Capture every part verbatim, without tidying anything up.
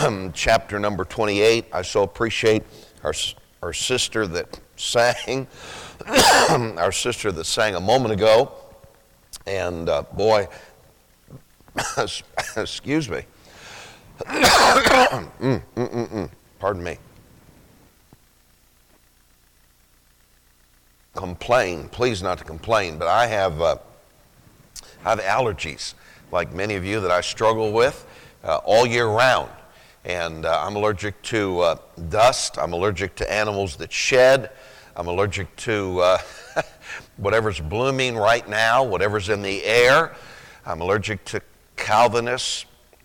chapter number twenty-eight. I so appreciate our, our sister that sang, our sister that sang a moment ago. And uh, boy, excuse me. mm, mm, mm, mm. Pardon me. Complain, please not to complain, but I have, uh, I have allergies, like many of you, that I struggle with uh, all year round. And uh, I'm allergic to uh, dust. I'm allergic to animals that shed. I'm allergic to uh, whatever's blooming right now, whatever's in the air. I'm allergic to Calvinists.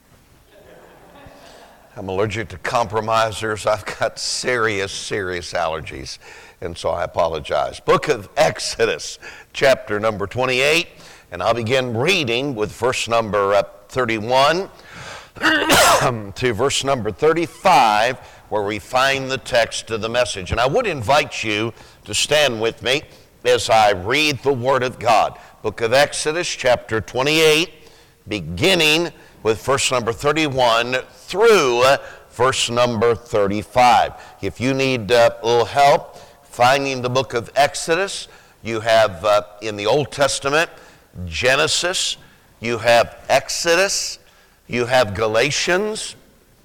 I'm allergic to compromisers. I've got serious, serious allergies, and so I apologize. Book of Exodus, chapter number twenty-eight, and I'll begin reading with verse number uh, thirty-one to verse number thirty-five, where we find the text of the message. And I would invite you to stand with me as I read the Word of God. Book of Exodus, chapter twenty-eight, beginning with verse number thirty-one through verse number thirty-five. If you need uh, a little help finding the book of Exodus, you have uh, in the Old Testament Genesis, you have Exodus, you have Galatians.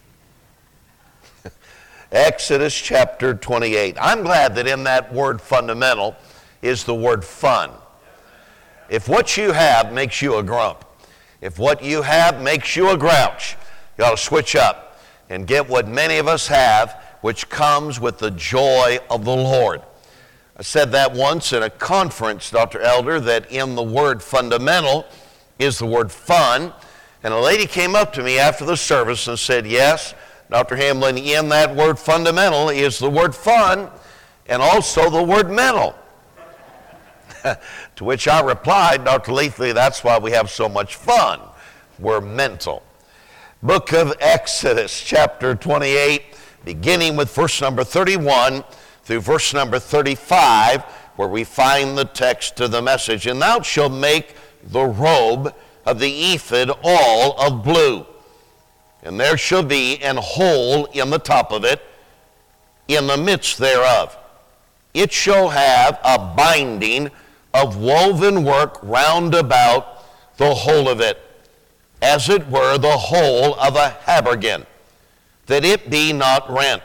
Exodus chapter twenty-eight. I'm glad that in that word fundamental is the word fun. If what you have makes you a grump, if what you have makes you a grouch, you ought to switch up and get what many of us have, which comes with the joy of the Lord. I said that once in a conference, Doctor Elder, that in the word fundamental is the word fun. And a lady came up to me after the service and said, yes, Doctor Hamlin, in that word fundamental is the word fun and also the word mental. To which I replied, Doctor Leathley, that's why we have so much fun. We're mental. Book of Exodus, chapter twenty-eight, beginning with verse number thirty-one through verse number thirty-five, where we find the text of the message. And thou shalt make the robe of the ephod all of blue. And there shall be an hole in the top of it, in the midst thereof. It shall have a binding of woven work round about the whole of it, as it were the whole of a habergeon, that it be not rent.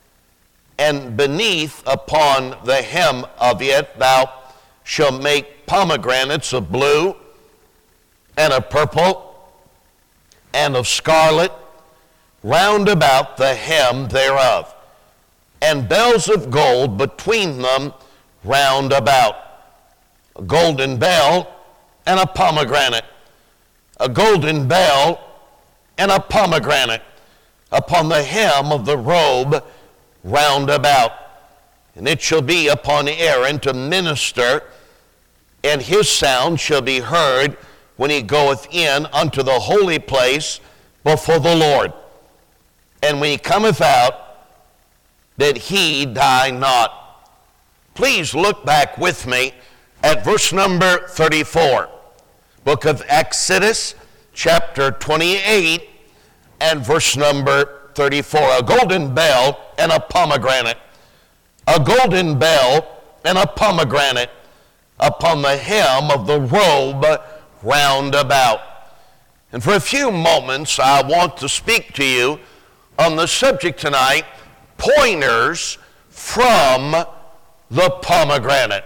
And beneath upon the hem of it thou shalt make pomegranates of blue, and of purple, and of scarlet, round about the hem thereof, and bells of gold between them round about. A golden bell and a pomegranate, a golden bell and a pomegranate upon the hem of the robe round about. And it shall be upon Aaron to minister, and his sound shall be heard when he goeth in unto the holy place before the Lord. And when he cometh out, that he die not. Please look back with me at verse number thirty-four. Book of Exodus, chapter twenty-eight, and verse number thirty-four. A golden bell and a pomegranate. A golden bell and a pomegranate upon the hem of the robe round about. And for a few moments, I want to speak to you on the subject tonight, pointers from the pomegranate.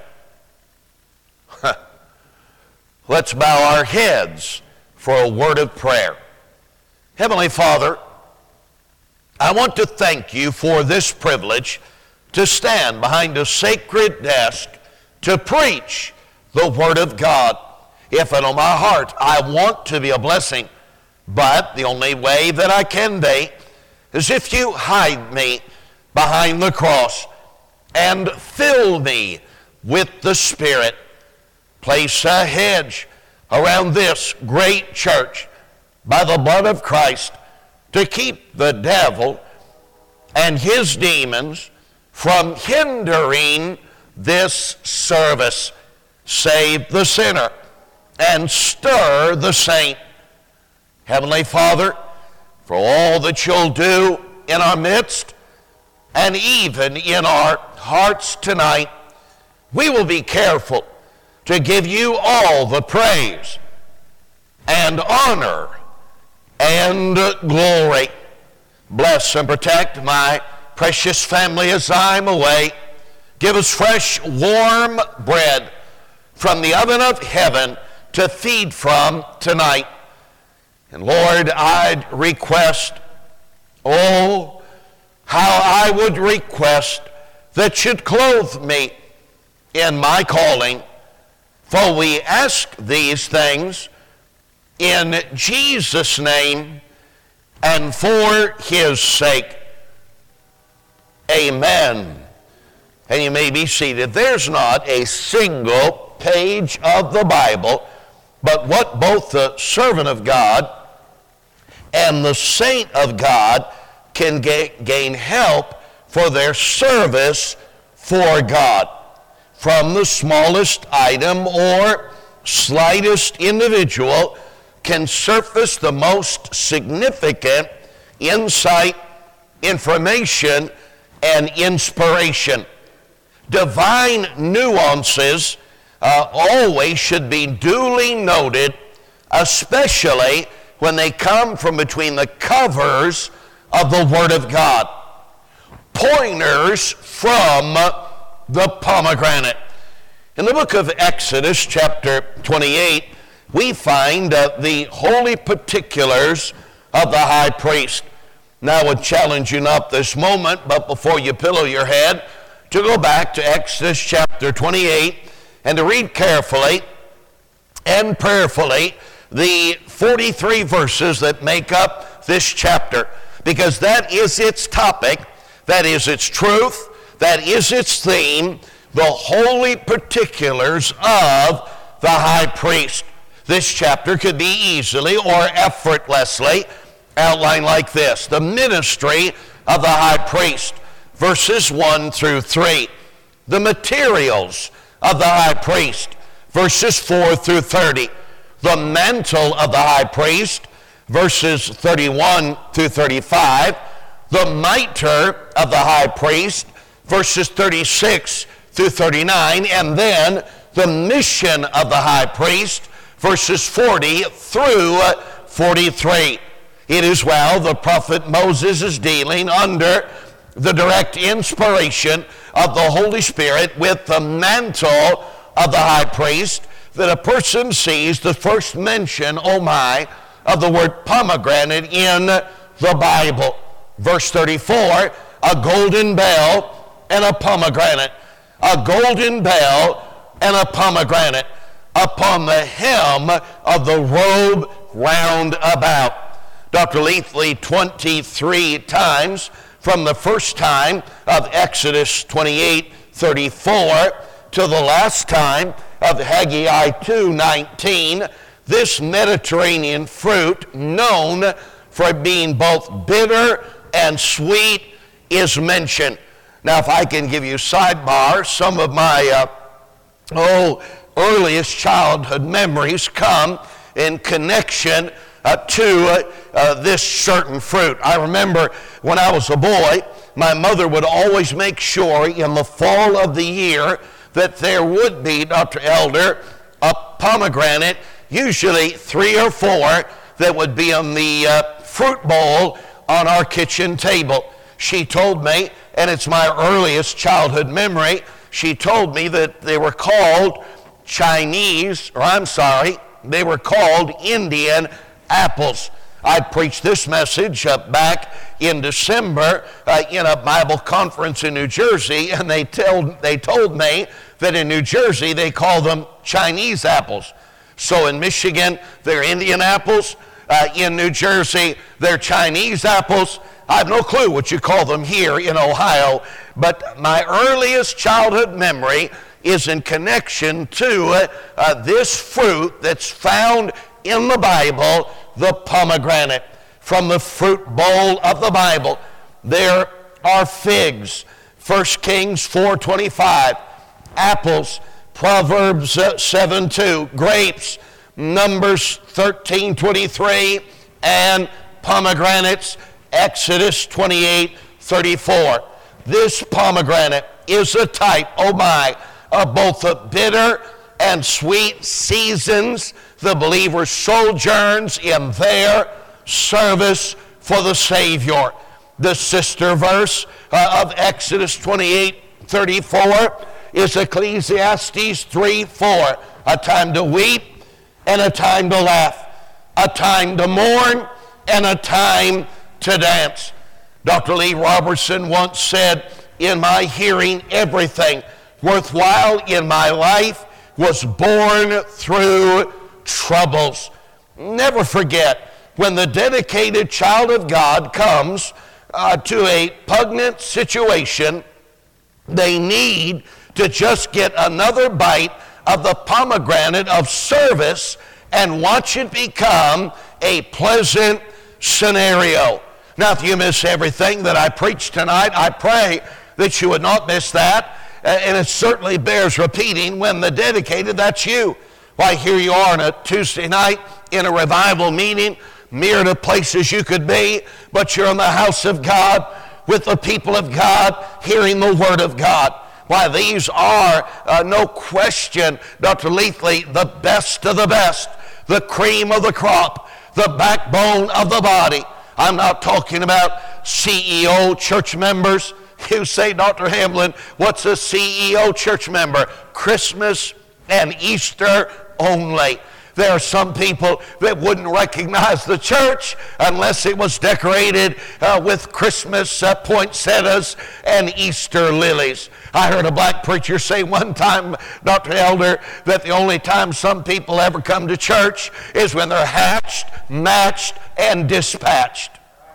Let's bow our heads for a word of prayer. Heavenly Father, I want to thank you for this privilege to stand behind a sacred desk to preach the Word of God. If in my heart I want to be a blessing, but the only way that I can be is if you hide me behind the cross and fill me with the Spirit. Place a hedge around this great church by the blood of Christ to keep the devil and his demons from hindering this service. Save the sinner and stir the saint. Heavenly Father, for all that you'll do in our midst and even in our hearts tonight. We will be careful to give you all the praise and honor and glory. Bless and protect my precious family as I'm away. Give us fresh, warm bread from the oven of heaven to feed from tonight. And Lord, I'd request, oh, how I would request that you'd clothe me in my calling. For we ask these things in Jesus' name and for his sake. Amen. And you may be seated. There's not a single page of the Bible but what both the servant of God and the saint of God can ga- gain help for their service for God. From the smallest item or slightest individual can surface the most significant insight, information, and inspiration. Divine nuances uh, always should be duly noted, especially when they come from between the covers of the Word of God. Pointers from the pomegranate. In the book of Exodus, chapter twenty-eight, we find uh, the holy particulars of the high priest. Now I would challenge you not this moment, but before you pillow your head, to go back to Exodus chapter twenty-eight and to read carefully and prayerfully the forty-three verses that make up this chapter, because that is its topic, that is its truth, that is its theme, the holy particulars of the high priest. This chapter could be easily or effortlessly outlined like this: the ministry of the high priest, verses one through three. The materials of the high priest, verses four through thirty. The mantle of the high priest, verses thirty-one through thirty-five. The mitre of the high priest, verses thirty-six through thirty-nine. And then the mission of the high priest, verses forty through forty-three. It is while the prophet Moses is dealing under the direct inspiration of the Holy Spirit with the mantle of the high priest that a person sees the first mention, oh my, of the word pomegranate in the Bible. Verse thirty-four, a golden bell and a pomegranate. A golden bell and a pomegranate upon the hem of the robe round about. Doctor Leathley, twenty-three times from the first time of Exodus twenty-eight thirty-four to the last time of Haggai two nineteen, this Mediterranean fruit, known for being both bitter and sweet, is mentioned. Now, if I can give you sidebar, some of my uh, oh earliest childhood memories come in connection uh, to uh, uh, this certain fruit. I remember when I was a boy, my mother would always make sure in the fall of the year that there would be, Doctor Elder, a pomegranate, usually three or four, that would be on the uh, fruit bowl on our kitchen table. She told me, and it's my earliest childhood memory, she told me that they were called Chinese, or I'm sorry, they were called Indian apples. I preached this message uh, back in December uh, in a Bible conference in New Jersey, and they, told, they told me that in New Jersey they call them Chinese apples. So in Michigan, they're Indian apples. Uh, in New Jersey, they're Chinese apples. I have no clue what you call them here in Ohio, but my earliest childhood memory is in connection to uh, uh, this fruit that's found in the Bible, the pomegranate. From the fruit bowl of the Bible, there are figs, First Kings four twenty-five, apples, Proverbs seven two, grapes, Numbers thirteen twenty-three, and pomegranates, Exodus twenty-eight thirty-four. This pomegranate is a type, oh my, of both the bitter and sweet seasons the believer sojourns in their service for the Savior. The sister verse uh, of Exodus twenty-eight thirty-four is Ecclesiastes three four. A time to weep and a time to laugh. A time to mourn and a time to dance. Doctor Lee Robertson once said, in my hearing, everything worthwhile in my life was born through troubles. Never forget, when the dedicated child of God comes uh, to a pungent situation, they need to just get another bite of the pomegranate of service and watch it become a pleasant scenario. Now, if you miss everything that I preached tonight, I pray that you would not miss that. And it certainly bears repeating when the dedicated, that's you. Why, here you are on a Tuesday night in a revival meeting, myriad of places you could be, but you're in the house of God with the people of God, hearing the Word of God. Why, these are, uh, no question, Doctor Leathley, the best of the best, the cream of the crop, the backbone of the body. I'm not talking about C E O church members. You say, Doctor Hamblin, what's a C E O church member? Christmas and Easter only. There are some people that wouldn't recognize the church unless it was decorated uh, with Christmas uh, poinsettias and Easter lilies. I heard a black preacher say one time, Doctor Elder, that the only time some people ever come to church is when they're hatched, matched, and dispatched.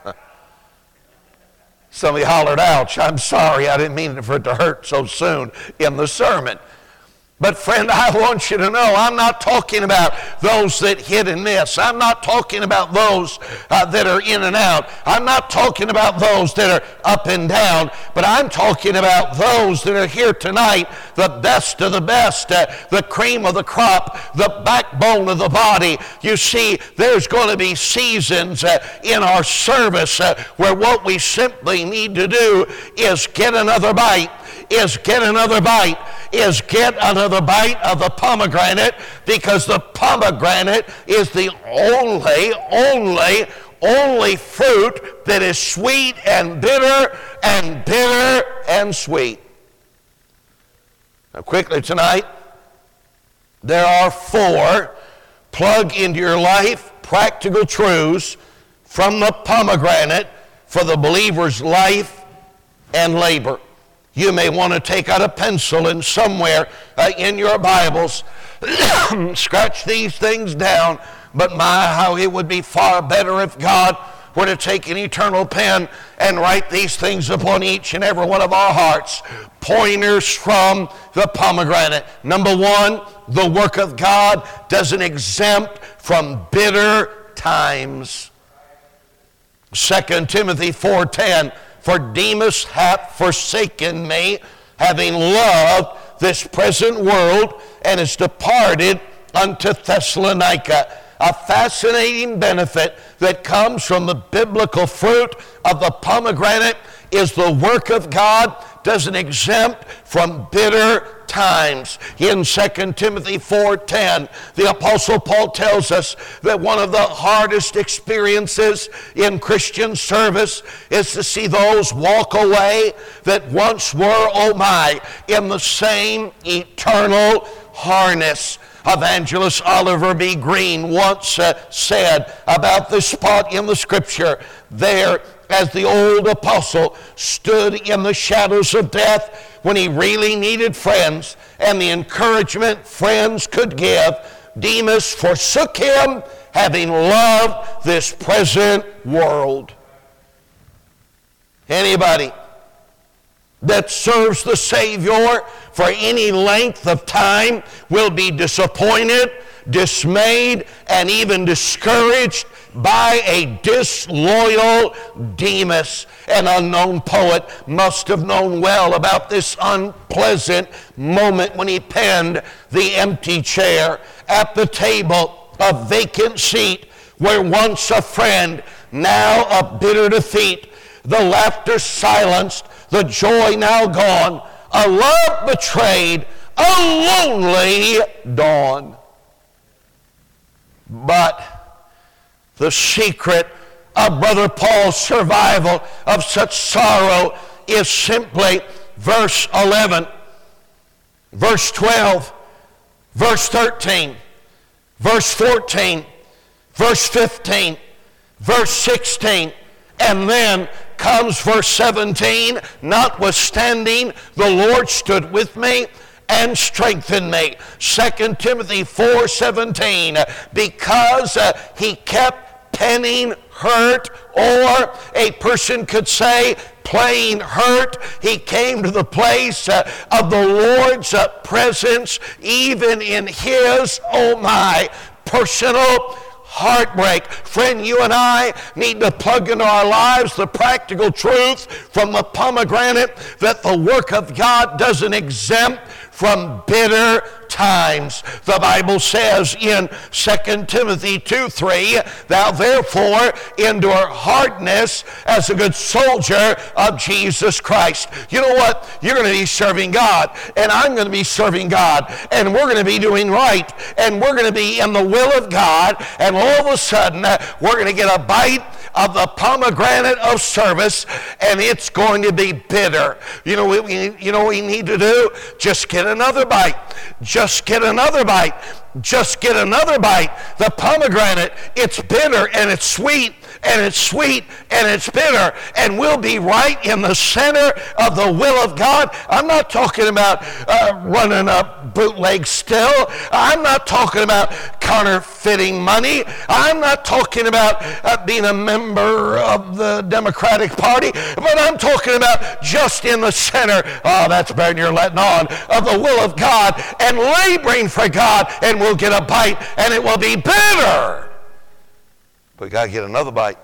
Somebody hollered, ouch, I'm sorry, I didn't mean for it to hurt so soon in the sermon. But friend, I want you to know, I'm not talking about those that hit and miss. I'm not talking about those uh, that are in and out. I'm not talking about those that are up and down. But I'm talking about those that are here tonight, the best of the best, uh, the cream of the crop, the backbone of the body. You see, there's going to be seasons uh, in our service uh, where what we simply need to do is get another bite, is get another bite, is get another bite of the pomegranate, because the pomegranate is the only, only, only fruit that is sweet and bitter and bitter and sweet. Now quickly tonight, there are four plug into your life practical truths from the pomegranate for the believer's life and labor. You may want to take out a pencil and somewhere uh, in your Bibles scratch these things down. But my, how it would be far better if God were to take an eternal pen and write these things upon each and every one of our hearts. Pointers from the pomegranate. Number one, the work of God doesn't exempt from bitter times. Second Timothy four ten. For Demas hath forsaken me, having loved this present world, and is departed unto Thessalonica. A fascinating benefit that comes from the biblical fruit of the pomegranate is the work of God doesn't exempt from bitter times. In Second Timothy four ten, the Apostle Paul tells us that one of the hardest experiences in Christian service is to see those walk away that once were, oh my, in the same eternal harness. Evangelist Oliver B. Green once uh, said about this spot in the Scripture, there as the old apostle stood in the shadows of death when he really needed friends and the encouragement friends could give, Demas forsook him, having loved this present world. Anybody that serves the Savior for any length of time will be disappointed, dismayed, and even discouraged by a disloyal Demas. An unknown poet must have known well about this unpleasant moment when he penned the empty chair at the table, a vacant seat where once a friend now a bitter defeat, the laughter silenced, the joy now gone, a love betrayed, a lonely dawn. But the secret of Brother Paul's survival of such sorrow is simply verse eleven, verse twelve, verse thirteen, verse fourteen, verse fifteen, verse sixteen, and then comes verse seventeen, notwithstanding the Lord stood with me and strengthened me. Second Timothy four seventeen, because uh, he kept penning hurt, or a person could say plain hurt. He came to the place uh, of the Lord's uh, presence, even in his, oh my, personal heartbreak. Friend, you and I need to plug into our lives the practical truth from the pomegranate that the work of God doesn't exempt from bitter times. The Bible says in Second Timothy two three, thou therefore endure hardness as a good soldier of Jesus Christ. You know what? You're going to be serving God, and I'm going to be serving God, and we're going to be doing right, and we're going to be in the will of God, and all of a sudden uh, we're going to get a bite of the pomegranate of service, and it's going to be bitter. You know what we, you know what we need to do? Just get another bite. Just get another bite. Just get another bite. The pomegranate, it's bitter and it's sweet, and it's sweet and it's bitter, and we'll be right in the center of the will of God. I'm not talking about uh, running a bootleg still. I'm not talking about counterfeiting money. I'm not talking about uh, being a member of the Democratic Party, but I'm talking about just in the center, oh, that's better than you're letting on, of the will of God, and laboring for God, and we'll get a bite, and it will be bitter. But we got to get another bite.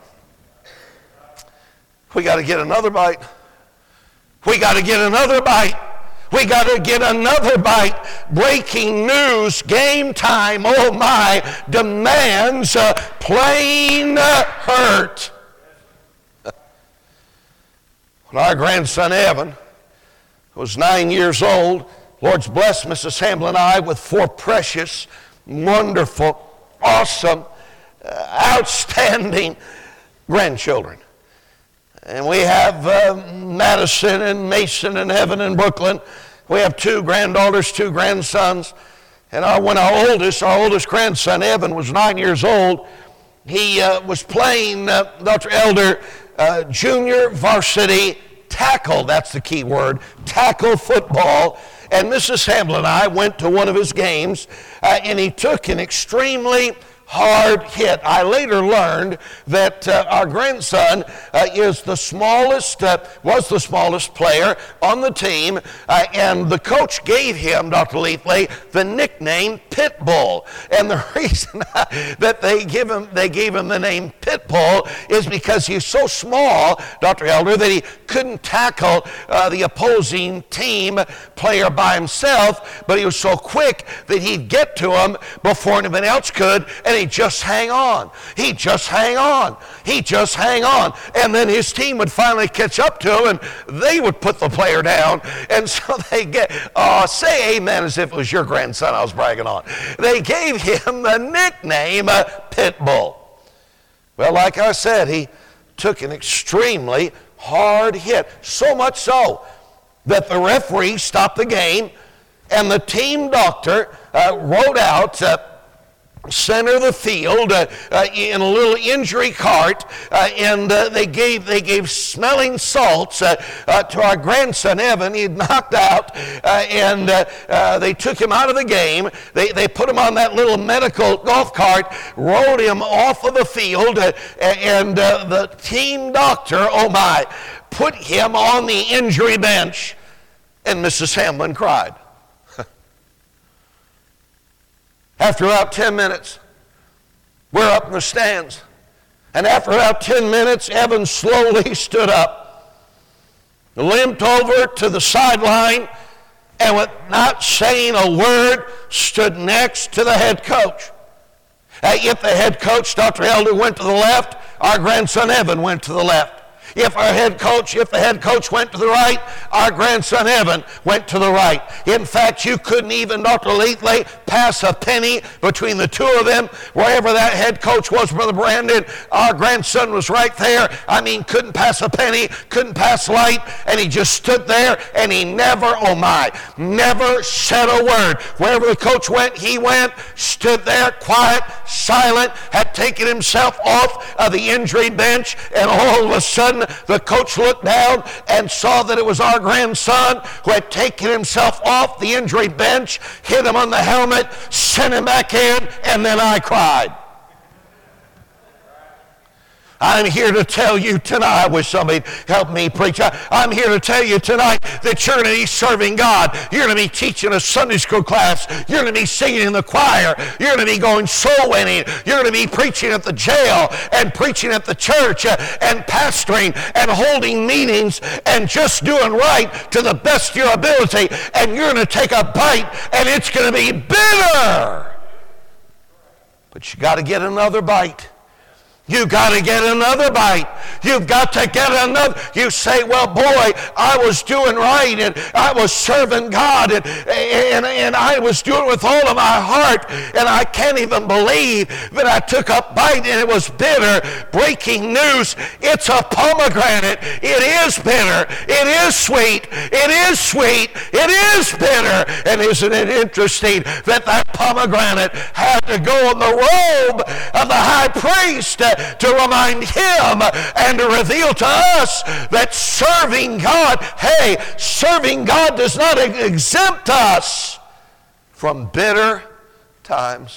We got to get another bite. We got to get another bite. We got to get another bite. Breaking news, game time, oh my, demands a plain hurt. When our grandson Evan was nine years old, Lord's blessed Missus Hamblin and I with four precious, wonderful, awesome, uh, outstanding grandchildren. And we have uh, Madison and Mason and Evan and Brooklyn. We have two granddaughters, two grandsons. And our, when our oldest, our oldest grandson, Evan, was nine years old, he uh, was playing, uh, Doctor Elder, uh, junior varsity tackle. That's the key word, tackle football. And Missus Hamblin and I went to one of his games, uh, and he took an extremely hard hit. I later learned that uh, our grandson uh, is the smallest, uh, was the smallest player on the team, uh, and the coach gave him, Doctor Leafley, the nickname Pitbull. And the reason that they give him, they gave him the name Pitbull is because he's so small, Doctor Elder, that he couldn't tackle uh, the opposing team player by himself, but he was so quick that he'd get to him before anyone else could, and he'd just hang on. He'd just hang on. He'd just hang on. And then his team would finally catch up to him, and they would put the player down. And so they get, oh, say amen as if it was your grandson I was bragging on. They gave him the nickname uh, Pitbull. Well, like I said, he took an extremely hard hit. So much so that the referee stopped the game, and the team doctor uh, wrote out uh, center of the field uh, uh, in a little injury cart, uh, and uh, they gave they gave smelling salts uh, uh, to our grandson Evan. He'd knocked out, uh, and uh, uh, they took him out of the game. They they put him on that little medical golf cart, rode him off of the field, uh, and uh, the team doctor, oh my, put him on the injury bench, and Missus Hamblin cried. After about ten minutes, we're up in the stands. And after about ten minutes, Evan slowly stood up, limped over to the sideline, and with not saying a word, stood next to the head coach. Uh, if the head coach, Doctor Elder, went to the left, our grandson Evan went to the left. If our head coach, if the head coach went to the right, our grandson Evan went to the right. In fact, you couldn't even, Doctor Lately, pass a penny between the two of them. Wherever that head coach was, Brother Brandon, our grandson was right there. I mean, couldn't pass a penny, couldn't pass light, and he just stood there, and he never, oh my, never said a word. Wherever the coach went, he went, stood there, quiet, silent, had taken himself off of the injury bench, and all of a sudden, the coach looked down and saw that it was our grandson who had taken himself off the injury bench, hit him on the helmet, sent him back in, and then I cried. I'm here to tell you tonight, I wish somebody help me preach. I, I'm here to tell you tonight that you're going to be serving God. You're going to be teaching a Sunday school class. You're going to be singing in the choir. You're going to be going soul winning. You're going to be preaching at the jail and preaching at the church uh, and pastoring and holding meetings and just doing right to the best of your ability. And you're going to take a bite and it's going to be bitter. But you got to get another bite. You got to get another bite. You've got to get another. You say, well, boy, I was doing right, and I was serving God, and, and, and I was doing it with all of my heart, and I can't even believe that I took a bite and it was bitter. Breaking news, it's a pomegranate. It is bitter. It is sweet. It is sweet. It is bitter. And isn't it interesting that that pomegranate had to go in the robe of the high priest to remind him and to reveal to us that serving God, hey, serving God does not exempt us from bitter times.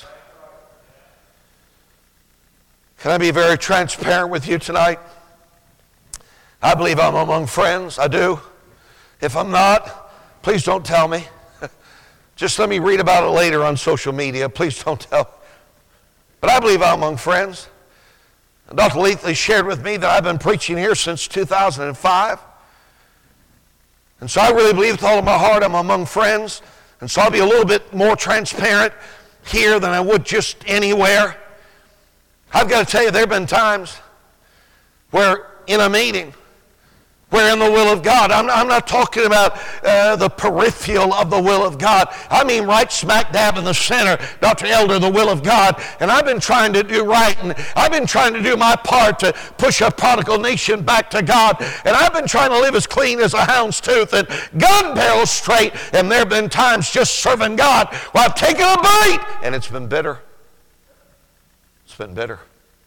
Can I be very transparent with you tonight? I believe I'm among friends. I do. If I'm not, please don't tell me. Just let me read about it later on social media. Please don't tell. But I believe I'm among friends. Doctor Leathley shared with me that I've been preaching here since two thousand five. And so I really believe with all of my heart I'm among friends. And so I'll be a little bit more transparent here than I would just anywhere. I've got to tell you, there have been times where in a meeting, we're in the will of God. I'm, I'm not talking about uh, the peripheral of the will of God. I mean right smack dab in the center, Doctor Elder, the will of God. And I've been trying to do right, and I've been trying to do my part to push a prodigal nation back to God. And I've been trying to live as clean as a hound's tooth and gun barrel straight. And there have been times just serving God where I've taken a bite, and it's been bitter. It's been bitter.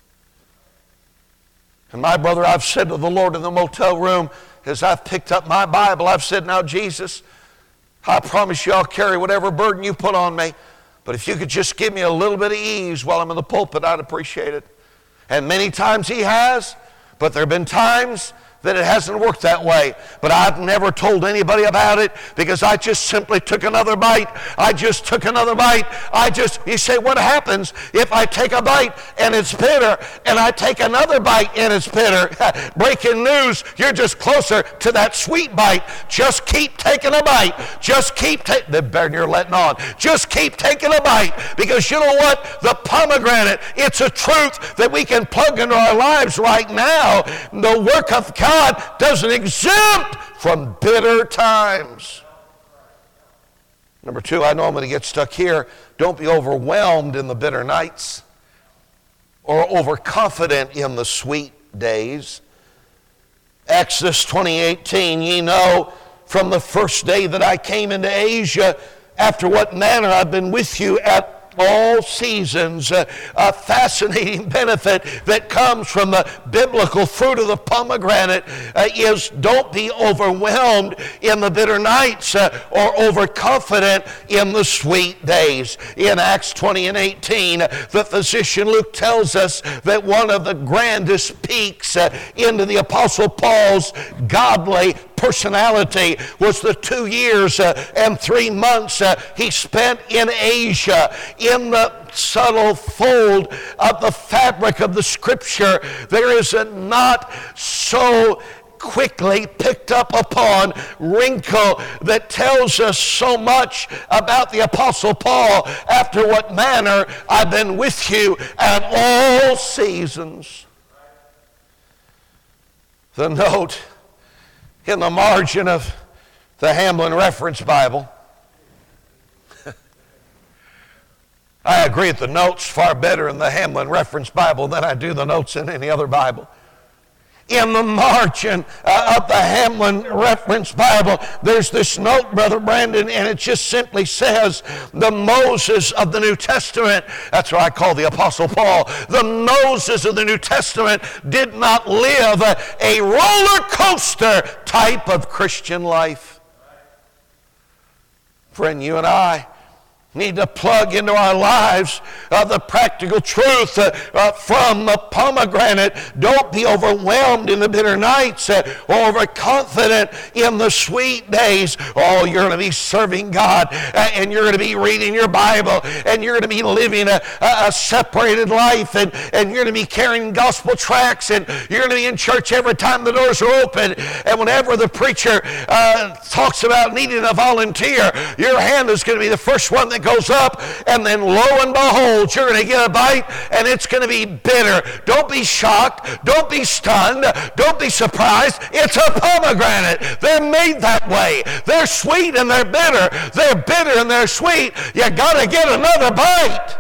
And my brother, I've said to the Lord in the motel room, as I've picked up my Bible, I've said, now Jesus, I promise you I'll carry whatever burden you put on me. But if you could just give me a little bit of ease while I'm in the pulpit, I'd appreciate it. And many times he has, but there have been times that it hasn't worked that way. But I've never told anybody about it because I just simply took another bite. I just took another bite. I just, you say, what happens if I take a bite and it's bitter and I take another bite and it's bitter? Breaking news, you're just closer to that sweet bite. Just keep taking a bite. Just keep taking, the better you're letting on. Just keep taking a bite because you know what? The pomegranate, it's a truth that we can plug into our lives right now. The work of God God doesn't exempt from bitter times. Number two, I know I'm going to get stuck here. Don't be overwhelmed in the bitter nights or overconfident in the sweet days. Exodus twenty eighteen, ye know from the first day that I came into Asia, after what manner I've been with you at all seasons. Uh, a fascinating benefit that comes from the biblical fruit of the pomegranate uh, is don't be overwhelmed in the bitter nights uh, or overconfident in the sweet days. In Acts twenty and eighteen, the physician Luke tells us that one of the grandest peaks uh, into the Apostle Paul's godly personality was the two years uh, and three months uh, he spent in Asia. In the subtle fold of the fabric of the Scripture, there is a not so quickly picked up upon wrinkle that tells us so much about the Apostle Paul. After what manner I've been with you at all seasons. the note in the margin of the Hamlin Reference Bible. I agree that the note's far better in the Hamlin Reference Bible than I do the notes in any other Bible. In the margin uh, of the Hamlin Reference Bible, there's this note, Brother Brandon, and it just simply says, the Moses of the New Testament. That's what I call the Apostle Paul. The Moses of the New Testament did not live a, a roller coaster type of Christian life. Friend, you and I need to plug into our lives uh, the practical truth uh, uh, from the pomegranate. Don't be overwhelmed in the bitter nights uh, or overconfident in the sweet days. Oh, you're going to be serving God uh, and you're going to be reading your Bible and you're going to be living a, a separated life and, and you're going to be carrying gospel tracts and you're going to be in church every time the doors are open, and whenever the preacher uh, talks about needing a volunteer, your hand is going to be the first one that goes up, and then lo and behold, you're going to get a bite and it's going to be bitter. Don't be shocked. Don't be stunned. Don't be surprised. It's a pomegranate. They're made that way. They're sweet and they're bitter. They're bitter and they're sweet. You got to get another bite.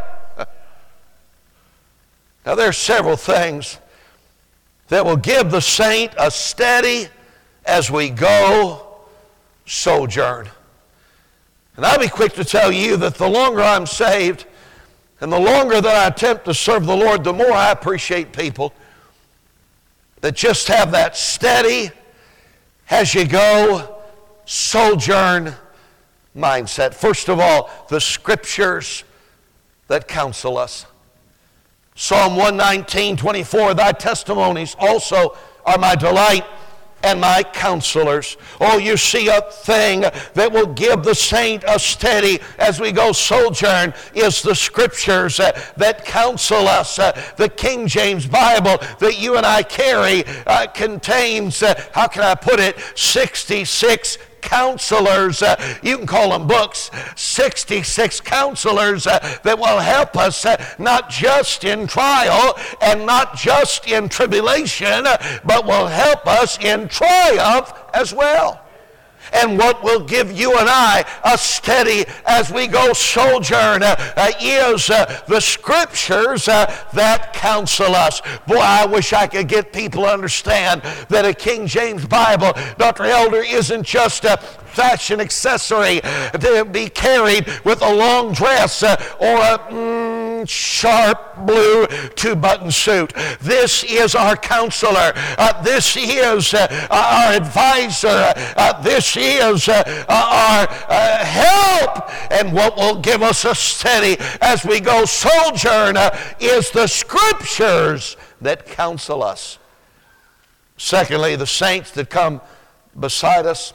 Now, there are several things that will give the saint a steady as we go sojourn. And I'll be quick to tell you that the longer I'm saved and the longer that I attempt to serve the Lord, the more I appreciate people that just have that steady, as you go, sojourn mindset. First of all, the Scriptures that counsel us. Psalm one nineteen, twenty-four, thy testimonies also are my delight and my counselors. Oh, you see, a thing that will give the saint a steady as we go sojourn is the Scriptures uh, that counsel us. Uh, the King James Bible that you and I carry uh, contains, uh, how can I put it, sixty-six counselors. Uh, you can call them books. sixty-six counselors uh, that will help us uh, not just in trial and not just in tribulation, uh, but will help us in triumph as well. And what will give you and I a steady as we go sojourn uh, uh, is uh, the Scriptures uh, that counsel us. Boy, I wish I could get people to understand that a King James Bible, Doctor Elder, isn't just a fashion accessory to be carried with a long dress uh, or a mm, sharp blue two-button suit. This is our counselor. Uh, this is uh, our advisor. Uh, this is uh, our uh, help. And what will give us a steady as we go sojourn uh, is the Scriptures that counsel us. Secondly, the saints that come beside us.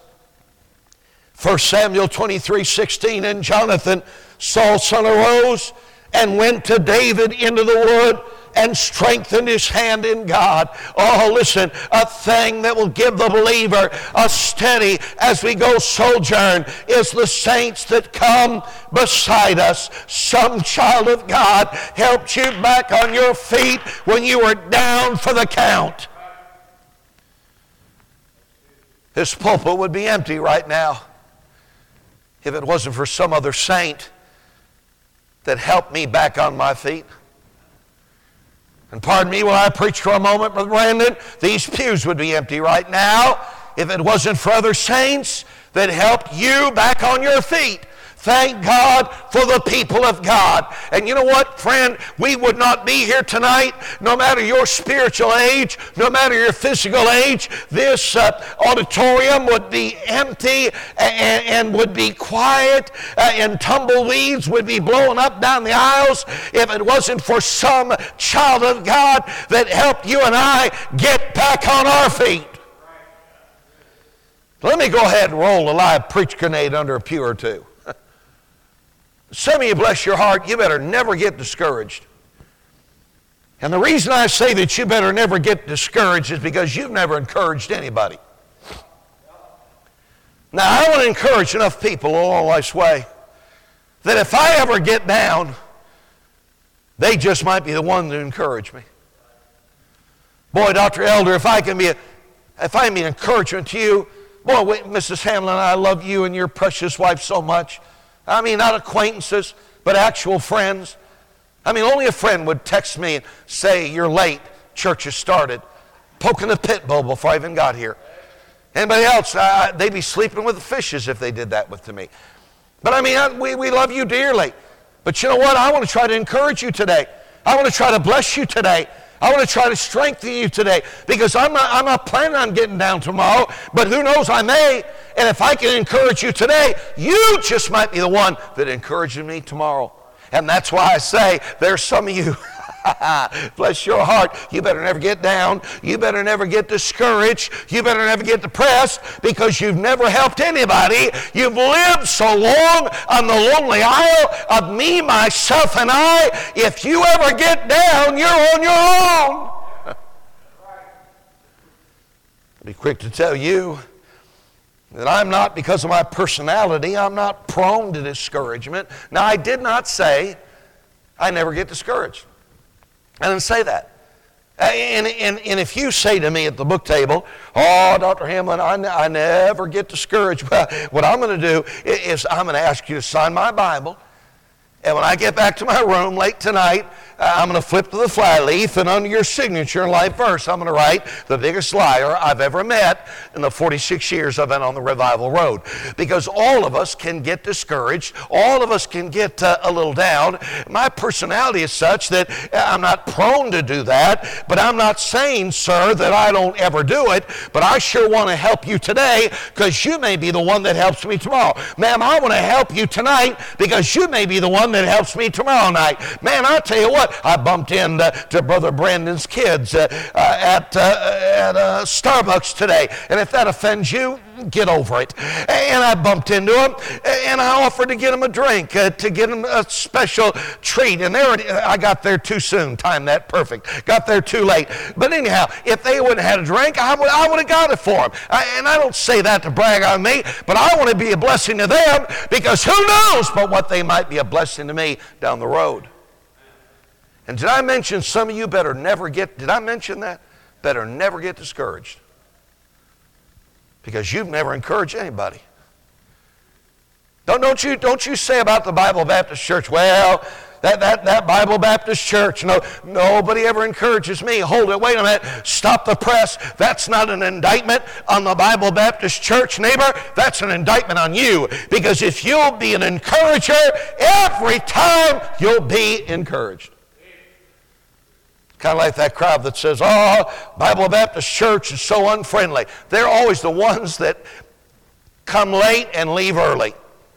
First Samuel twenty-three sixteen, and Jonathan, Saul's son, arose and went to David into the wood and strengthened his hand in God. Oh, listen, a thing that will give the believer a steady as we go sojourn is the saints that come beside us. Some child of God helped you back on your feet when you were down for the count. This pulpit would be empty right now if it wasn't for some other saint that helped me back on my feet. And pardon me while I preach for a moment, Brother Brandon, these pews would be empty right now if it wasn't for other saints that helped you back on your feet. Thank God for the people of God. And you know what, friend? We would not be here tonight, no matter your spiritual age, no matter your physical age. This uh, auditorium would be empty and, and would be quiet, uh, and tumbleweeds would be blowing up down the aisles if it wasn't for some child of God that helped you and I get back on our feet. Let me go ahead and roll a live preach grenade under a pew or two. Some of you, bless your heart, you better never get discouraged. And the reason I say that you better never get discouraged is because you've never encouraged anybody. Now, I want to encourage enough people along life's way that if I ever get down, they just might be the one to encourage me. Boy, Doctor Elder, if I can be a if I am an encouragement to you, boy, wait, Missus Hamlin, I love you and your precious wife so much. I mean, not acquaintances, but actual friends. I mean, only a friend would text me and say, you're late, church has started, poking the pit bull before I even got here. Anybody else, uh, they'd be sleeping with the fishes if they did that with to me. But I mean, I, we, we love you dearly. But you know what? I want to try to encourage you today. I want to try to bless you today. I want to try to strengthen you today, because I'm not, I'm not planning on getting down tomorrow, but who knows, I may. And if I can encourage you today, you just might be the one that encourages me tomorrow. And that's why I say there's some of you, bless your heart, you better never get down. You better never get discouraged. You better never get depressed, because you've never helped anybody. You've lived so long on the lonely isle of me, myself, and I. If you ever get down, you're on your own. I'll be quick to tell you that I'm not, because of my personality, I'm not prone to discouragement. Now, I did not say I never get discouraged. I didn't say that. And, and, and if you say to me at the book table, oh, Doctor Hamlin, I, n- I never get discouraged, well, what I'm going to do is I'm going to ask you to sign my Bible. And when I get back to my room late tonight, uh, I'm going to flip to the flyleaf, and under your signature in life verse, I'm going to write the biggest liar I've ever met in the forty-six years I've been on the revival road. Because all of us can get discouraged. All of us can get uh, a little down. My personality is such that I'm not prone to do that, but I'm not saying, sir, that I don't ever do it, but I sure want to help you today, because you may be the one that helps me tomorrow. Ma'am, I want to help you tonight, because you may be the one that helps me tomorrow night. Man, I'll tell you what, I bumped into to Brother Brandon's kids uh, uh, at, uh, at uh, Starbucks today, and if that offends you, get over it. And I bumped into him, and I offered to get him a drink, uh, to get him a special treat, and there it, I got there too soon, timed that perfect, got there too late. But anyhow, if they wouldn't have had a drink, I would, I would have got it for them. I, and I don't say that to brag on me, but I want to be a blessing to them, because who knows but what they might be a blessing to me down the road. And did I mention some of you better never get, did I mention that? Better never get discouraged. Because you've never encouraged anybody. Don't, don't, you, don't you say about the Bible Baptist Church, well, that, that, that Bible Baptist Church, no, nobody ever encourages me. Hold it, wait a minute, stop the press. That's not an indictment on the Bible Baptist Church, neighbor. That's an indictment on you. Because if you'll be an encourager, every time you'll be encouraged. Kind of like that crowd that says, oh, Bible Baptist Church is so unfriendly. They're always the ones that come late and leave early.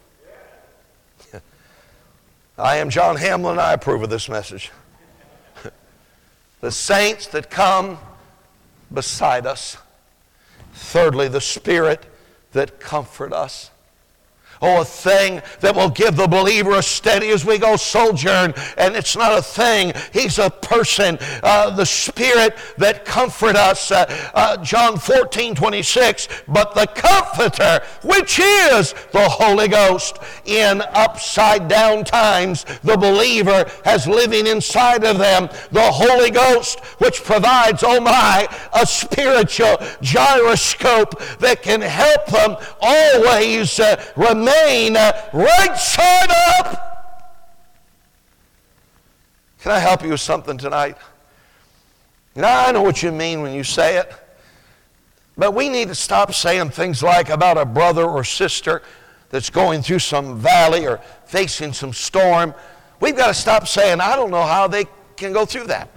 I am John Hamlin. I approve of this message. The saints that come beside us. Thirdly, the Spirit that comfort us. Oh, a thing that will give the believer a steady as we go sojourn. And it's not a thing. He's a person. Uh, the Spirit that comfort us. Uh, uh, John fourteen twenty-six. But the Comforter, which is the Holy Ghost. In upside down times, the believer has living inside of them the Holy Ghost, which provides, oh my, a spiritual gyroscope that can help them always uh, remain Remain uh, right side up. Can I help you with something tonight? Now, I know what you mean when you say it, but we need to stop saying things like about a brother or sister that's going through some valley or facing some storm. We've got to stop saying, I don't know how they can go through that.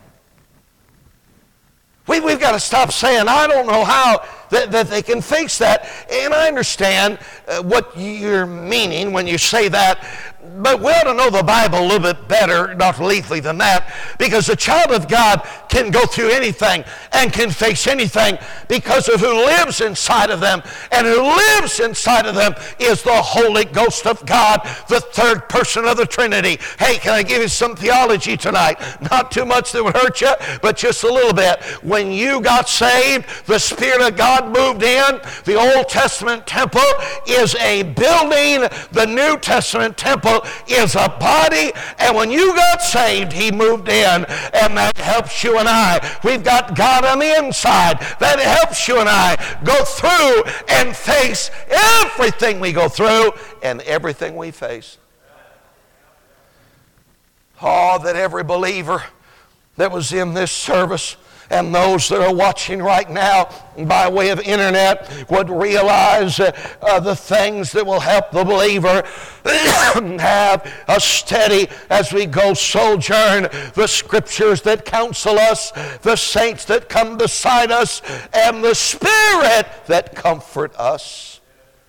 We, we've got to stop saying, I don't know how that, that they can face that. And I understand uh, what you're meaning when you say that, but we ought to know the Bible a little bit better, Doctor Leathley, than that, because the child of God can go through anything and can face anything because of who lives inside of them. And who lives inside of them is the Holy Ghost of God, the third person of the Trinity. Hey, can I give you some theology tonight? Not too much that would hurt you, but just a little bit. When you got saved, the Spirit of God God moved in. The Old Testament temple is a building. The New Testament temple is a body. And when you got saved, He moved in. And that helps you and I. We've got God on the inside. That helps you and I go through and face everything we go through and everything we face. Oh, that every believer that was in this service and those that are watching right now by way of internet would realize uh, uh, the things that will help the believer have a steady as we go sojourn, the scriptures that counsel us, the saints that come beside us, and the Spirit that comfort us.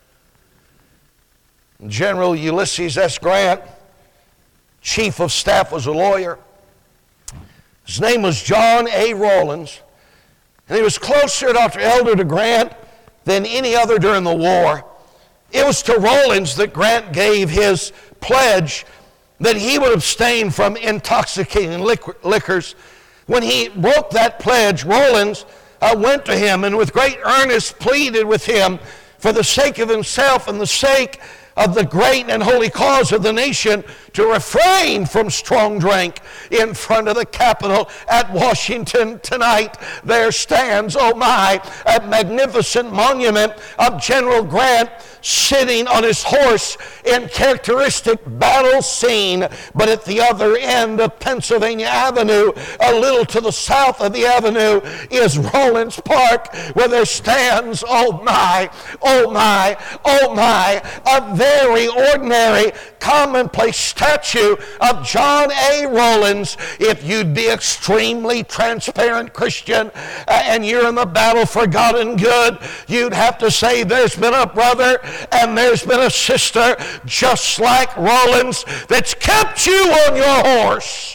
General Ulysses S. Grant, Chief of Staff, was a lawyer. His name was John A. Rawlins, and he was closer, Doctor Elder, to Grant than any other during the war. It was to Rawlins that Grant gave his pledge that he would abstain from intoxicating liquor, liquors. When he broke that pledge, Rawlins uh, went to him and with great earnest pleaded with him for the sake of himself and the sake of the great and holy cause of the nation to refrain from strong drink. In front of the Capitol at Washington tonight, there stands, oh my, a magnificent monument of General Grant sitting on his horse in characteristic battle scene. But at the other end of Pennsylvania Avenue, a little to the south of the avenue, is Rawlins Park, where there stands, oh my, oh my, oh my, a very ordinary, commonplace statue of John A. Rawlins. If you'd be extremely transparent Christian uh, and you're in the battle for God and good, you'd have to say there's been a brother and there's been a sister just like Rawlins that's kept you on your horse.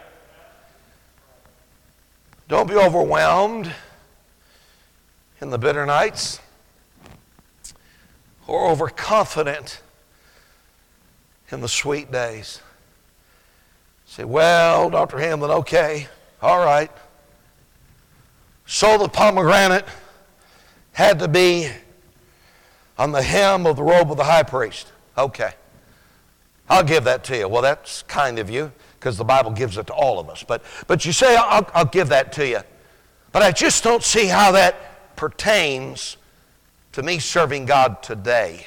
Don't be overwhelmed in the bitter nights or overconfident in the sweet days. Say, well, Doctor Hamlin, okay, all right. So the pomegranate had to be on the hem of the robe of the high priest. Okay, I'll give that to you. Well, that's kind of you, because the Bible gives it to all of us. But, but you say, I'll, I'll give that to you. But I just don't see how that pertains to me serving God today.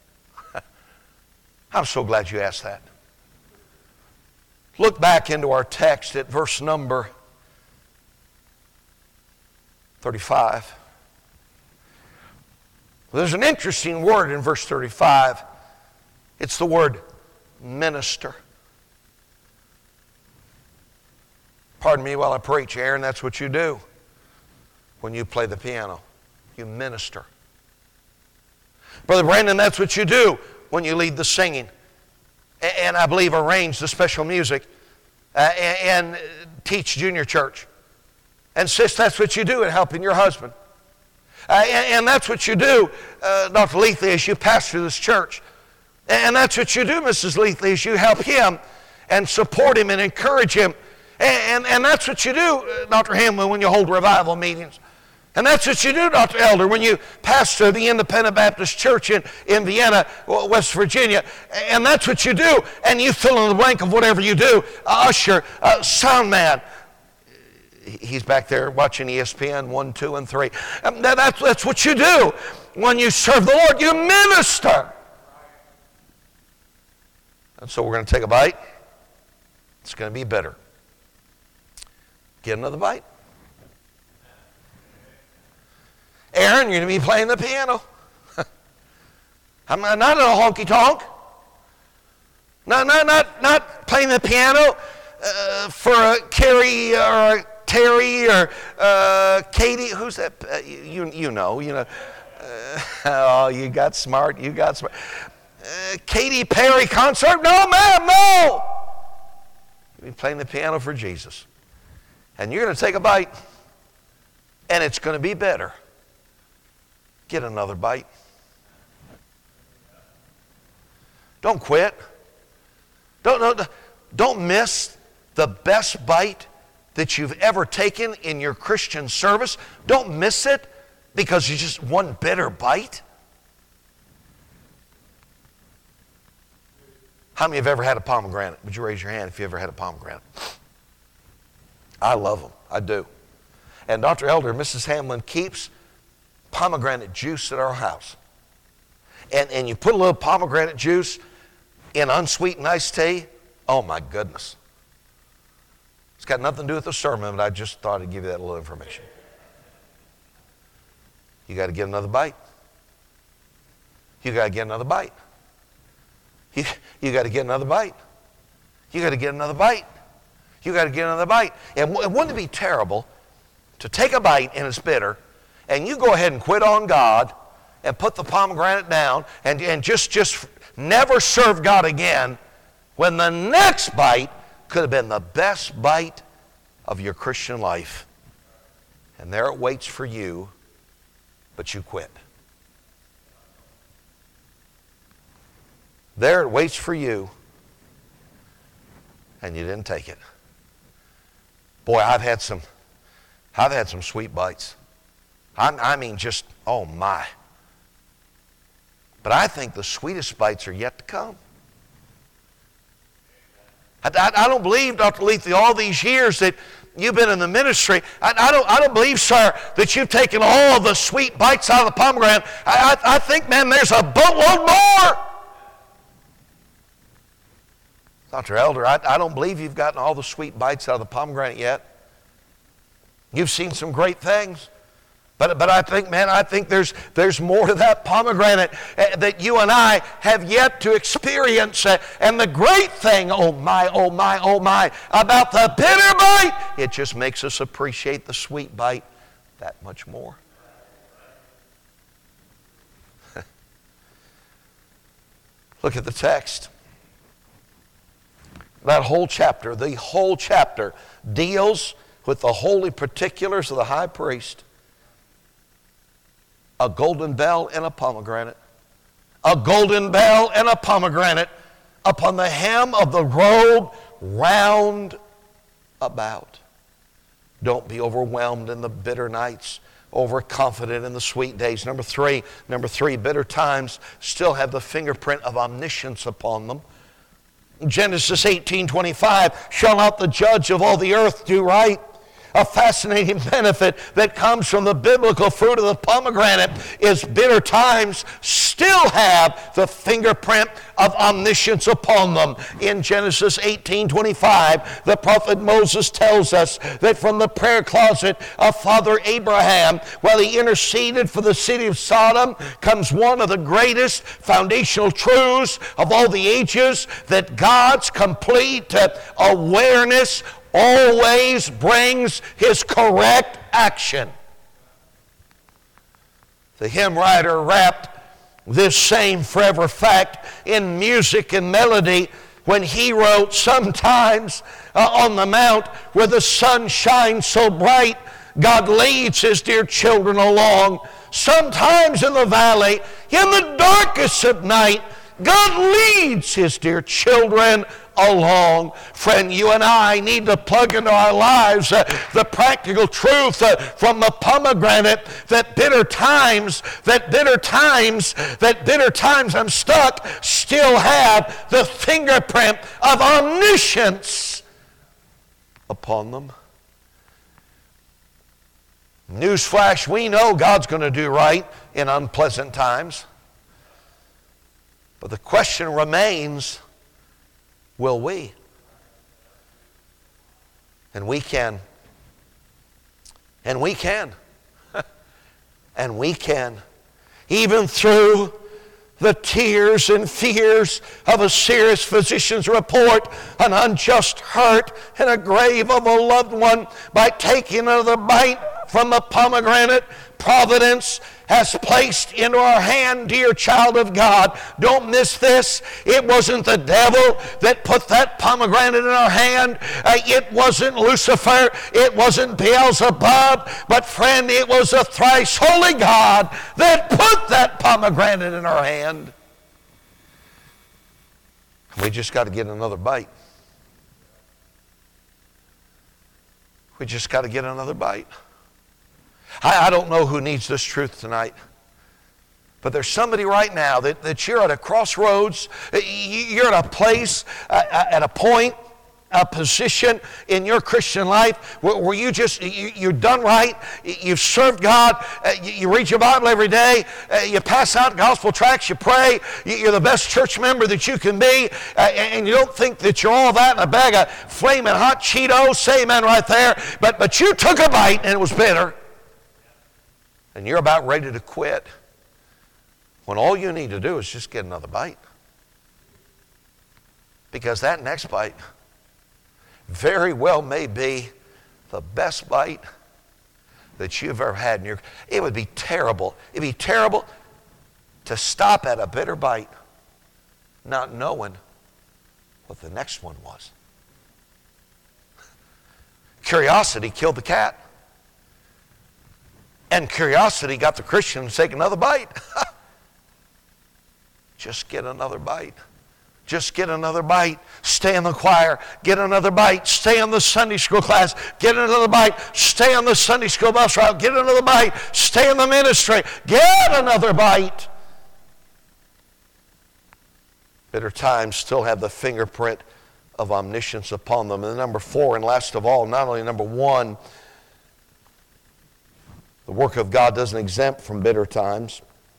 I'm so glad you asked that. Look back into our text at verse number thirty-five. There's an interesting word in verse thirty-five. It's the word minister. Pardon me while I preach, Aaron, that's what you do when you play the piano. You minister. Brother Brandon, that's what you do when you lead the singing. And I believe arrange the special music uh, and, and teach junior church. And sis, that's what you do in helping your husband. Uh, and, and that's what you do, uh, Doctor Leathley, as you pastor this church. And that's what you do, Missus Leathley, as you help him and support him and encourage him. And, and, and that's what you do, uh, Doctor Hamlin, when you hold revival meetings. And that's what you do, Doctor Elder, when you pastor the Independent Baptist Church in, in Vienna, West Virginia. And that's what you do. And you fill in the blank of whatever you do. Uh, usher, uh, sound man. He's back there watching E S P N one, two, and three. Um, that, that's, that's what you do. When you serve the Lord, you minister. And so we're going to take a bite. It's going to be bitter. Get another bite. Aaron, you're going to be playing the piano. I'm not in a honky-tonk. Not, not, not, not playing the piano uh, for a Carrie or a Terry or uh, Katie. Who's that? Uh, you, you know. You know. Uh, oh, you got smart. You got smart. Uh, Katy Perry concert? No, ma'am, no. You're playing the piano for Jesus. And you're going to take a bite. And it's going to be better. Get another bite. Don't quit. Don't, don't, don't miss the best bite that you've ever taken in your Christian service. Don't miss it because you just one bitter bite? How many have ever had a pomegranate? Would you raise your hand if you ever had a pomegranate? I love them. I do. And Doctor Elder, Missus Hamlin keeps pomegranate juice at our house. And, and you put a little pomegranate juice in unsweetened iced tea. Oh, my goodness. It's got nothing to do with the sermon, but I just thought I'd give you that little information. You got to get another bite. You got to get another bite. You, you got to get another bite. You got to get another bite. You got to get another bite. And wouldn't it be terrible to take a bite and it's bitter, and you go ahead and quit on God and put the pomegranate down and, and just, just never serve God again, when the next bite could have been the best bite of your Christian life. And there it waits for you, but you quit. There it waits for you, and you didn't take it. Boy, I've had some, I've had some sweet bites. I, I mean, just, oh my. But I think the sweetest bites are yet to come. I, I, I don't believe, Doctor Lethe, all these years that you've been in the ministry, I, I, don't, I don't believe, sir, that you've taken all the sweet bites out of the pomegranate. I, I, I think, man, there's a boatload more. Doctor Elder, I, I don't believe you've gotten all the sweet bites out of the pomegranate yet. You've seen some great things. But, but I think, man, I think there's, there's more to that pomegranate uh, that you and I have yet to experience. Uh, and the great thing, oh my, oh my, oh my, about the bitter bite, it just makes us appreciate the sweet bite that much more. Look at the text. That whole chapter, the whole chapter deals with the holy particulars of the high priest. A golden bell and a pomegranate. A golden bell and a pomegranate upon the hem of the robe round about. Don't be overwhelmed in the bitter nights, overconfident in the sweet days. Number three, number three, bitter times still have the fingerprint of omniscience upon them. Genesis eighteen twenty-five, shall not the judge of all the earth do right? A fascinating benefit that comes from the biblical fruit of the pomegranate is bitter times still have the fingerprint of omniscience upon them. In Genesis eighteen twenty-five, the prophet Moses tells us that from the prayer closet of Father Abraham, while he interceded for the city of Sodom, comes one of the greatest foundational truths of all the ages, that God's complete uh, awareness always brings his correct action. The hymn writer wrapped this same forever fact in music and melody when he wrote, sometimes uh, on the mount where the sun shines so bright, God leads his dear children along. Sometimes in the valley, in the darkest of night, God leads his dear children along. Friend, you and I need to plug into our lives uh, the practical truth uh, from the pomegranate that bitter times, that bitter times, that bitter times I'm stuck still have the fingerprint of omniscience upon them. Newsflash, we know God's going to do right in unpleasant times. But the question remains, will we? And we can. And we can. And we can. Even through the tears and fears of a serious physician's report, an unjust hurt, and a grave of a loved one, by taking another bite from the pomegranate, providence has placed into our hand, dear child of God. Don't miss this. It wasn't the devil that put that pomegranate in our hand. Uh, it wasn't Lucifer. It wasn't Beelzebub. But friend, it was the thrice holy God that put that pomegranate in our hand. We just got to get another bite. We just got to get another bite. I, I don't know who needs this truth tonight. But there's somebody right now that, that you're at a crossroads. You're at a place, uh, at a point, a position in your Christian life where, where you just, you, you're done right. You've served God. Uh, you, you read your Bible every day. Uh, you pass out gospel tracts. You pray. You're the best church member that you can be. Uh, and you don't think that you're all that in a bag of flaming hot Cheetos. Say amen right there. But, but you took a bite and it was bitter. And you're about ready to quit. When all you need to do is just get another bite. Because that next bite very well may be the best bite that you've ever had in your... It would be terrible. It would be terrible to stop at a bitter bite not knowing what the next one was. Curiosity killed the cat. And curiosity got the Christian to take another bite. Just get another bite. Just get another bite. Stay in the choir. Get another bite. Stay in the Sunday school class. Get another bite. Stay on the Sunday school bus route. Get another bite. Stay in the ministry. Get another bite. Bitter times still have the fingerprint of omniscience upon them. And number four, and last of all, not only number one, the work of God doesn't exempt from bitter times.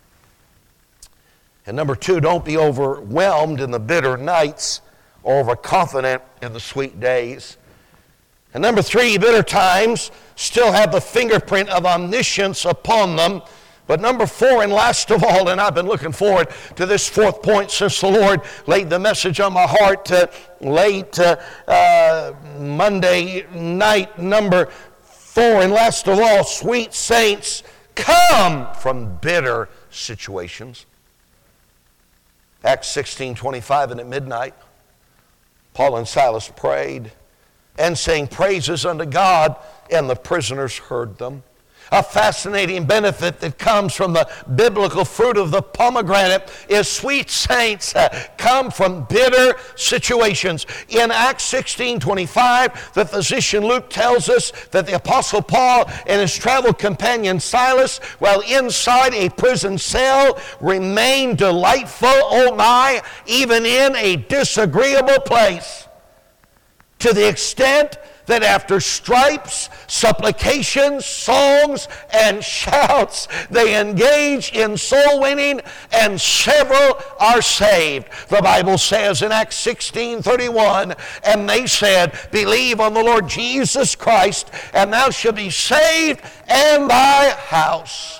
And number two, don't be overwhelmed in the bitter nights or overconfident in the sweet days. And number three, bitter times still have the fingerprint of omniscience upon them. But number four, and last of all, and I've been looking forward to this fourth point since the Lord laid the message on my heart uh, late uh, uh, Monday night. Number four, and last of all, sweet saints, come from bitter situations. Acts sixteen twenty-five, and at midnight, Paul and Silas prayed and sang praises unto God, and the prisoners heard them. A fascinating benefit that comes from the biblical fruit of the pomegranate is sweet saints uh, come from bitter situations. In Acts sixteen twenty-five, the physician Luke tells us that the Apostle Paul and his travel companion Silas, while inside a prison cell, remained delightful, oh my, even in a disagreeable place. To the extent that after stripes, supplications, songs, and shouts, they engage in soul winning, and several are saved. The Bible says in Acts sixteen thirty-one, and they said, believe on the Lord Jesus Christ, and thou shalt be saved and thy house.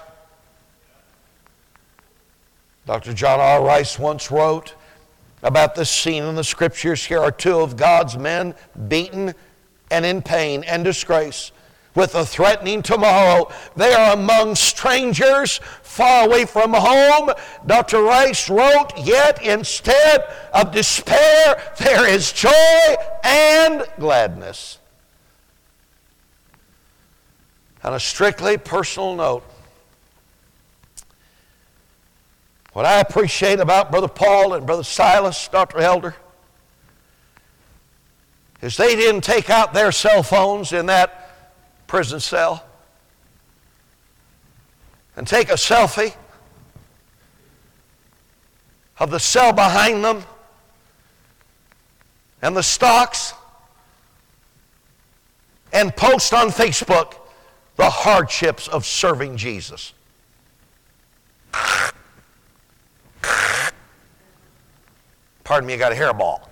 Doctor John R. Rice once wrote about this scene in the Scriptures. Here are two of God's men beaten and in pain and disgrace, with a threatening tomorrow. They are among strangers, far away from home. Doctor Rice wrote, yet instead of despair, there is joy and gladness. On a strictly personal note, what I appreciate about Brother Paul and Brother Silas, Doctor Elder, is they didn't take out their cell phones in that prison cell and take a selfie of the cell behind them and the stocks and post on Facebook the hardships of serving Jesus. Pardon me, I got a hairball.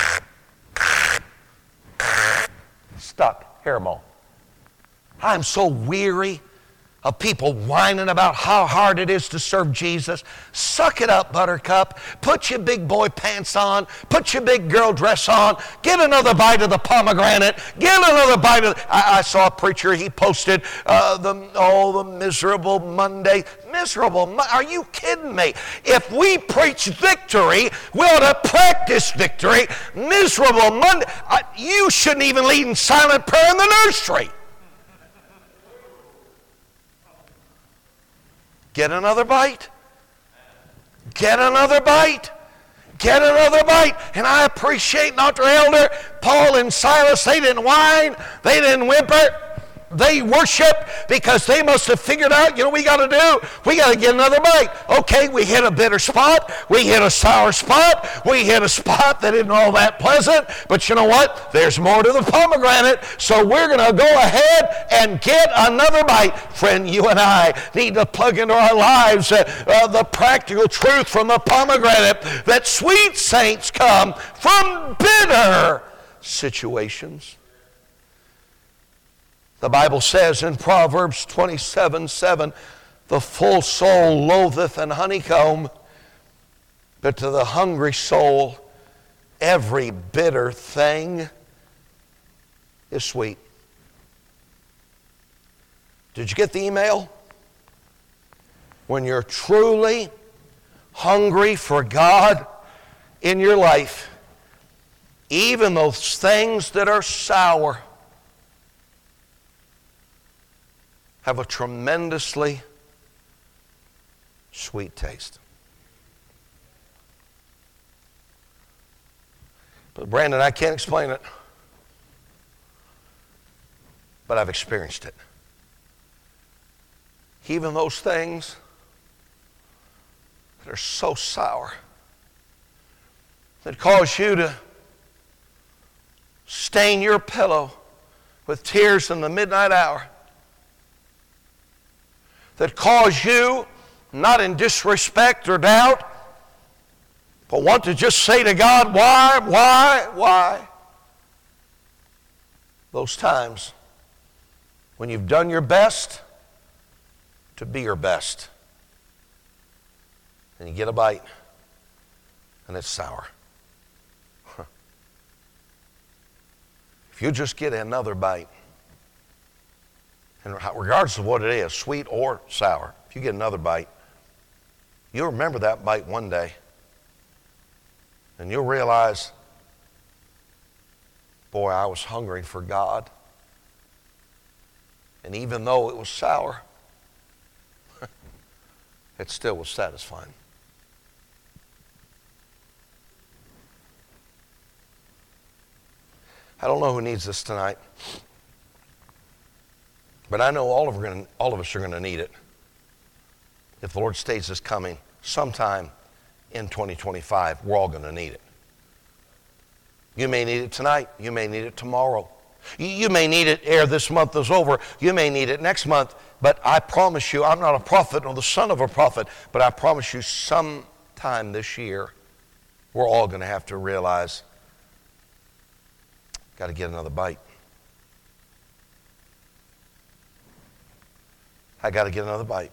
Stuck hairball. I'm so weary of people whining about how hard it is to serve Jesus. Suck it up, buttercup. Put your big boy pants on. Put your big girl dress on. Get another bite of the pomegranate. Get another bite of... The, I, I saw a preacher, he posted, uh, the, oh, the miserable Monday. Miserable? Are you kidding me? If we preach victory, we ought to practice victory. Miserable Monday. Uh, you shouldn't even lead in silent prayer in the nursery. Get another bite. Get another bite. Get another bite. And I appreciate Doctor Elder, Paul and Silas. They didn't whine. They didn't whimper. They worship because they must have figured out, you know what we got to do? We got to get another bite. Okay, we hit a bitter spot. We hit a sour spot. We hit a spot that isn't all that pleasant. But you know what? There's more to the pomegranate. So we're going to go ahead and get another bite. Friend, you and I need to plug into our lives uh, uh, the practical truth from the pomegranate that sweet saints come from bitter situations. The Bible says in Proverbs twenty-seven seven, the full soul loatheth an honeycomb, but to the hungry soul every bitter thing is sweet. Did you get the email? When you're truly hungry for God in your life, even those things that are sour have a tremendously sweet taste. But Brandon, I can't explain it, but I've experienced it. Even those things that are so sour, that cause you to stain your pillow with tears in the midnight hour, that cause you, not in disrespect or doubt, but want to just say to God, why, why, why? Those times when you've done your best to be your best, and you get a bite, and it's sour. Huh. If you just get another bite, and regardless of what it is, sweet or sour, if you get another bite, you'll remember that bite one day. And you'll realize, boy, I was hungry for God. And even though it was sour, it still was satisfying. I don't know who needs this tonight, but I know all of, gonna, all of us are going to need it if the Lord stays is coming sometime in twenty twenty-five. We're all going to need it. You may need it tonight. You may need it tomorrow. You, you may need it ere this month is over. You may need it next month. But I promise you, I'm not a prophet nor the son of a prophet, but I promise you sometime this year, we're all going to have to realize, got to get another bite. I got to get another bite.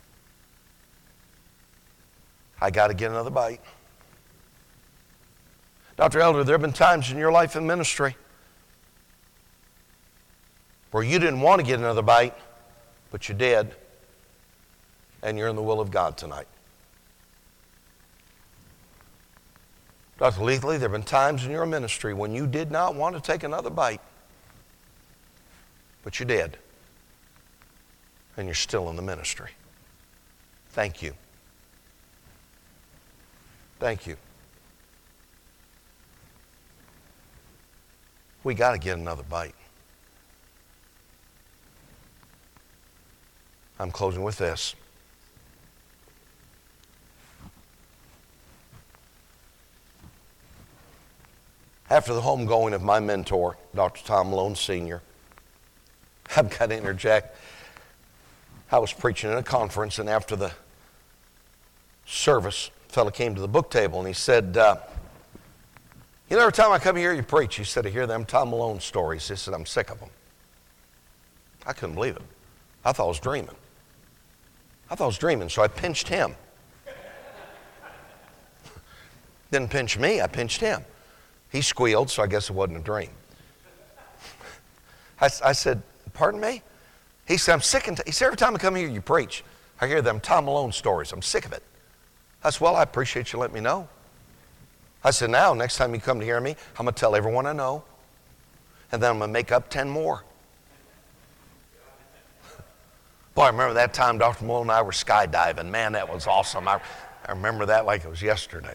I got to get another bite. Doctor Elder, there have been times in your life in ministry where you didn't want to get another bite, but you did, and you're in the will of God tonight. Doctor Leathley, there have been times in your ministry when you did not want to take another bite, but you did, and you're still in the ministry. Thank you. Thank you. We got to get another bite. I'm closing with this. After the homegoing of my mentor, Doctor Tom Malone Senior, I've got to interject. I was preaching at a conference, and after the service, a fellow came to the book table, and he said, uh, you know, every time I come here, you preach. He said, I hear them Tom Malone stories. He said, I'm sick of them. I couldn't believe it. I thought I was dreaming. I thought I was dreaming, so I pinched him. Didn't pinch me, I pinched him. He squealed, so I guess it wasn't a dream. I, I said, pardon me? He said, I'm sick and t-. He said, every time I come here, you preach. I hear them Tom Malone stories. I'm sick of it. I said, well, I appreciate you letting me know. I said, now, next time you come to hear me, I'm going to tell everyone I know, and then I'm going to make up ten more. Boy, I remember that time Doctor Malone and I were skydiving. Man, that was awesome. I, I remember that like it was yesterday.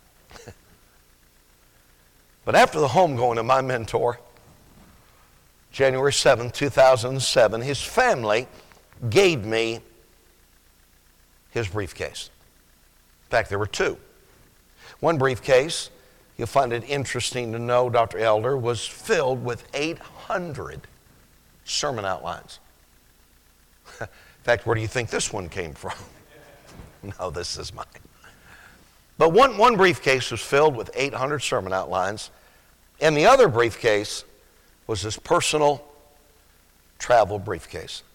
But after the homegoing of my mentor, January seventh, two thousand seven, his family gave me his briefcase. In fact, there were two. One briefcase, you'll find it interesting to know, Doctor Elder, was filled with eight hundred sermon outlines. In fact, where do you think this one came from? No, this is mine. But one, one briefcase was filled with eight hundred sermon outlines, and the other briefcase was his personal travel briefcase.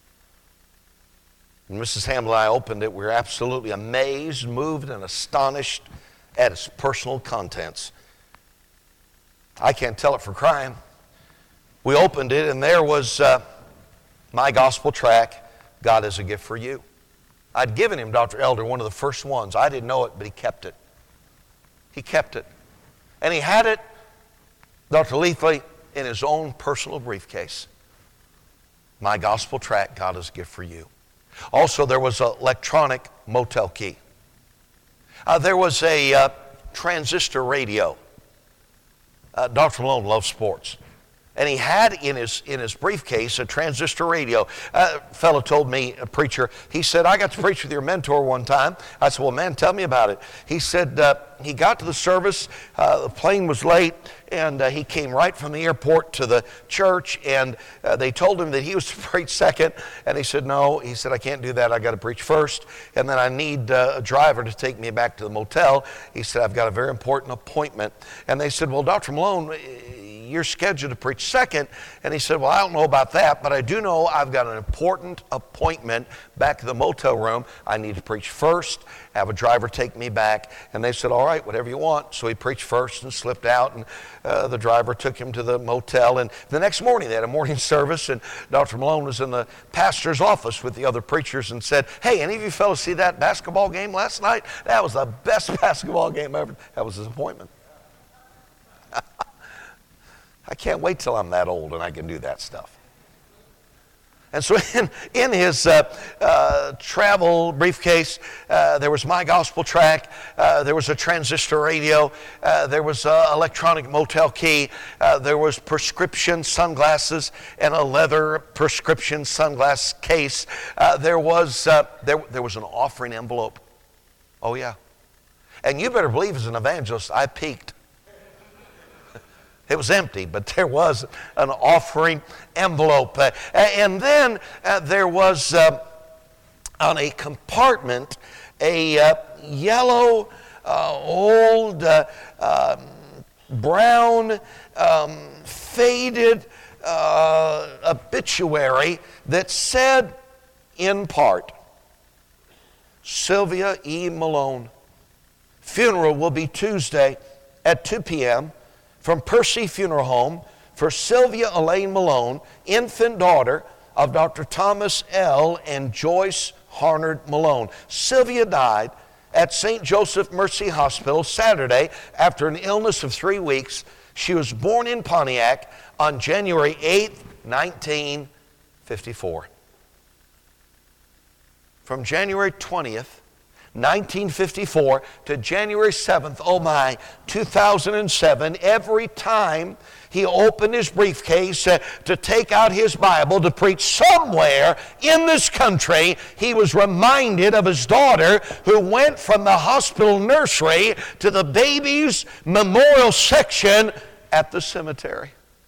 When Missus Hamlin and I opened it, we were absolutely amazed, moved, and astonished at its personal contents. I can't tell it for crying. We opened it, and there was uh, my gospel tract, God is a Gift for You. I'd given him, Doctor Elder, one of the first ones. I didn't know it, but he kept it. He kept it. And he had it, Doctor Leathley, in his own personal briefcase. My gospel tract, God is a Gift for You. Also, there was an electronic motel key. Uh, there was a uh, transistor radio. Uh, Doctor Malone loves sports. And he had in his in his briefcase a transistor radio. Uh, a fellow told me, a preacher, he said, I got to preach with your mentor one time. I said, well, man, tell me about it. He said uh, he got to the service, uh, the plane was late, and uh, he came right from the airport to the church, and uh, they told him that he was to preach second, and he said, no. He said, I can't do that. I got to preach first, and then I need uh, a driver to take me back to the motel. He said, I've got a very important appointment. And they said, well, Doctor Malone, you're scheduled to preach second. And he said, well, I don't know about that, but I do know I've got an important appointment back to the motel room. I need to preach first, have a driver take me back. And they said, all right, whatever you want. So he preached first and slipped out, and uh, the driver took him to the motel. And the next morning they had a morning service, and Doctor Malone was in the pastor's office with the other preachers and said, hey, any of you fellows see that basketball game last night? That was the best basketball game ever. That was his appointment. I can't wait till I'm that old and I can do that stuff. And so in, in his uh, uh, travel briefcase, uh, there was my gospel tract, uh, there was a transistor radio, uh, there was an electronic motel key, uh, there was prescription sunglasses and a leather prescription sunglass case. Uh, there was uh, there, there was an offering envelope. Oh yeah. And you better believe as an evangelist, I peeked. It was empty, but there was an offering envelope. Uh, and then uh, there was uh, on a compartment a uh, yellow, uh, old, uh, um, brown, um, faded uh, obituary that said in part, Sylvia E. Malone. Funeral will be Tuesday at two p.m. from Percy Funeral Home for Sylvia Elaine Malone, infant daughter of Doctor Thomas L. and Joyce Harnard Malone. Sylvia died at Saint Joseph Mercy Hospital Saturday after an illness of three weeks. She was born in Pontiac on January eighth, nineteen fifty-four. From January twentieth, nineteen fifty-four to January seventh, oh my, two thousand seven, every time he opened his briefcase uh, to take out his Bible to preach somewhere in this country, he was reminded of his daughter who went from the hospital nursery to the baby's memorial section at the cemetery.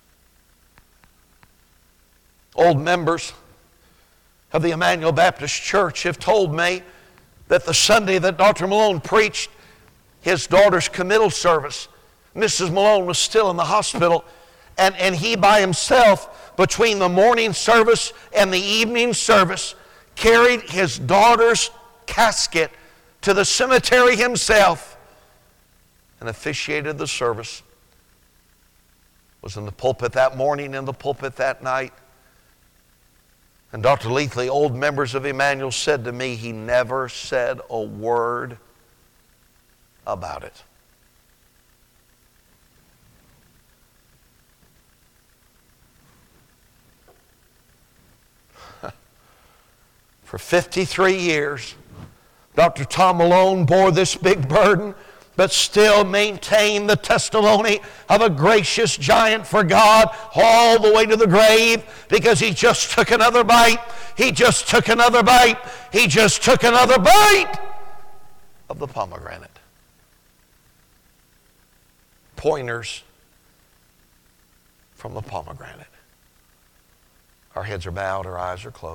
Old members of the Emmanuel Baptist Church have told me that the Sunday that Doctor Malone preached his daughter's committal service, Missus Malone was still in the hospital, and, and he by himself, between the morning service and the evening service, carried his daughter's casket to the cemetery himself and officiated the service. Was in the pulpit that morning, in the pulpit that night. And Doctor Leathley, old members of Emmanuel, said to me, he never said a word about it. For fifty-three years, Doctor Tom Malone bore this big burden but still maintain the testimony of a gracious giant for God all the way to the grave, because he just took another bite. He just took another bite. He just took another bite of the pomegranate. Pointers from the pomegranate. Our heads are bowed, our eyes are closed.